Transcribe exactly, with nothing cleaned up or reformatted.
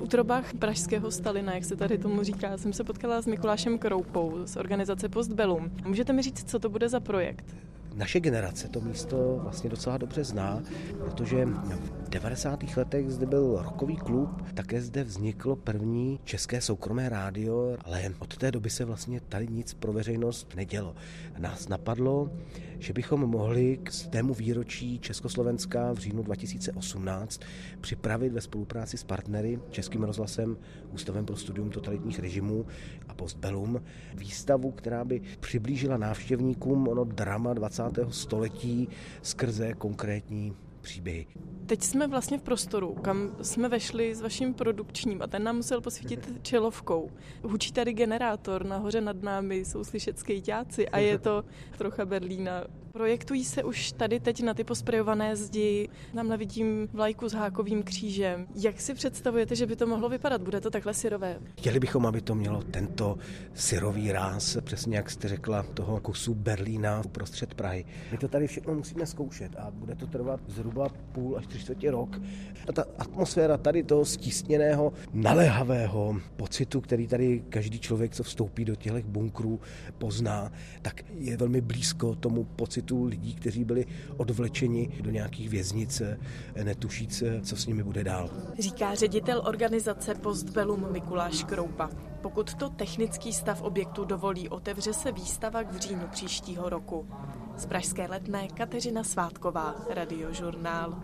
v útrobách pražského Stalina, jak se tady tomu říká, jsem se potkala s Mikulášem Kroupou z organizace Postbellum. Můžete mi říct, co to bude za projekt? Naše generace to místo vlastně docela dobře zná, protože v devadesátých letech zde byl rockový klub, také zde vzniklo první české soukromé rádio, ale od té doby se vlastně tady nic pro veřejnost nedělo. Nás napadlo, že bychom mohli k stému výročí Československa v říjnu dva tisíce osmnáct připravit ve spolupráci s partnery, Českým rozhlasem, Ústavem pro studium totalitních režimů a Postbellum výstavu, která by přiblížila návštěvníkům ono drama dvacátého století skrze konkrétní příběhy. Teď jsme vlastně v prostoru, kam jsme vešli s vaším produkčním a ten nám musel posvítit čelovkou. Hučí tady generátor, nahoře nad námi jsou slyšet skejťáci a je to trocha Berlína. Projektují se už tady teď na ty posprejované zdi. Tamhle vidím vlajku s hákovým křížem. Jak si představujete, že by to mohlo vypadat? Bude to takhle syrové? Chtěli bychom, aby to mělo tento syrový ráz, přesně jak jste řekla, toho kusu Berlína uprostřed Prahy. My to tady všechno musíme zkoušet a bude to trvat zhruba půl až tři čtvrtě rok. A ta atmosféra tady toho stísněného, naléhavého pocitu, který tady každý člověk, co vstoupí do těchto bunkrů, pozná, tak je velmi blízko tomu pocitu lidí, kteří byli odvlečeni do nějakých věznic, netušíc, co s nimi bude dál. Říká ředitel organizace Postbellum Mikuláš Kroupa. Pokud to technický stav objektu dovolí, otevře se výstava v říjnu příštího roku. Z pražské Letné Kateřina Svátková, Radiožurnál.